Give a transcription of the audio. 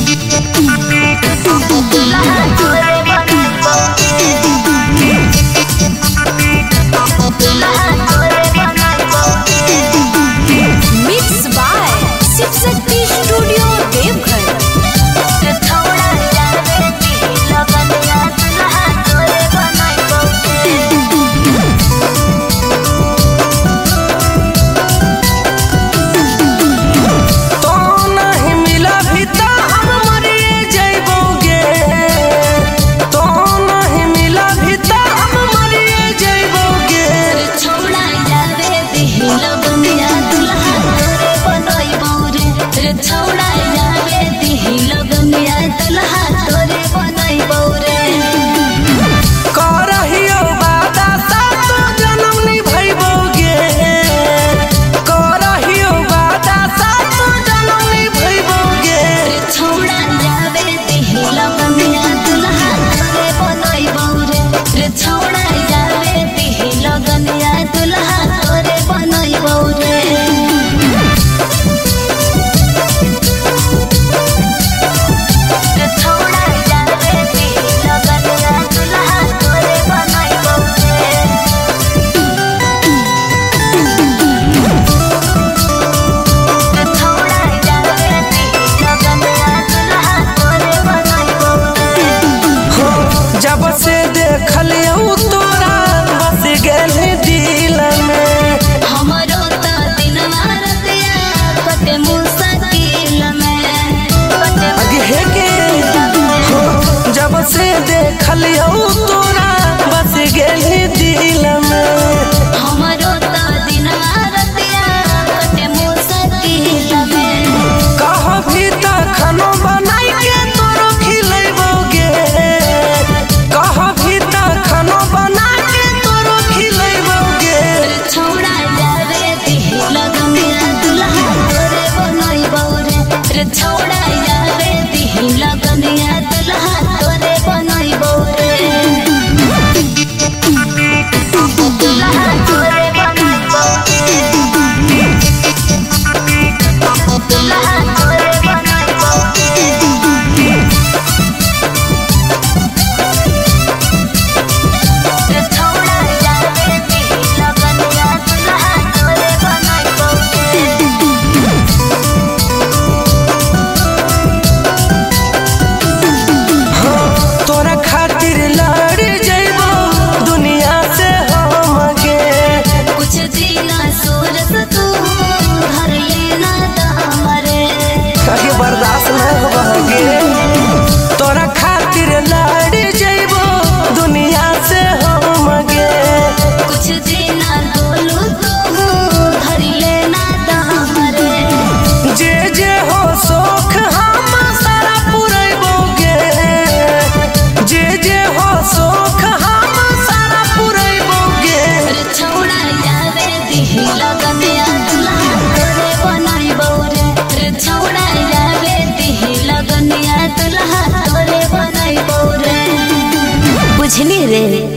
जब से देखलियो तोरा बस गेल दिल में हमरो त दिनवा रतिया कटे मुश्किल में आगे है के जब से देखलियो तोरा बस गेल दिल में हमरो त दिनवा रतिया कटे मुश्किल में कह भी त खानो बनाई के तोरो खिलेबोगे कह भी त खानो बना के तोरो खिलेबोगे छोड़ा जावे दिही लगनिया दुल्हा तोरे बनइबौ रे छोड़ा जावे दिही लगनिया दुल्हा तोरे बनइबौ रे दुल्हा तोरे बनइबौ दुल्हा तोरे बनइबौ छोड़ा जावे दिही लगनिया दुल्हा तोरे बनइबौ तोरा खातिर लड़ जइबो दुनिया से हम गे कुछ जीना सूरत तू धर लेना दामरे कहीं बर्दाश्त न होगे तोरा खातिर लड़ जइबो दुनिया से हम गे कुछ जीना बोलू तू धर लेना दामरे जे जे हो शौक हम सारा पुरैबोगे जे जे हो शौक हम सारा पुरैबोगे छोड़ा जावे दिही लगनिया दुल्हा तोरे बनइबौ रे छोड़ा जावे दिही लगनिया दुल्हा तोरे बनइबौ रे बुझली रे।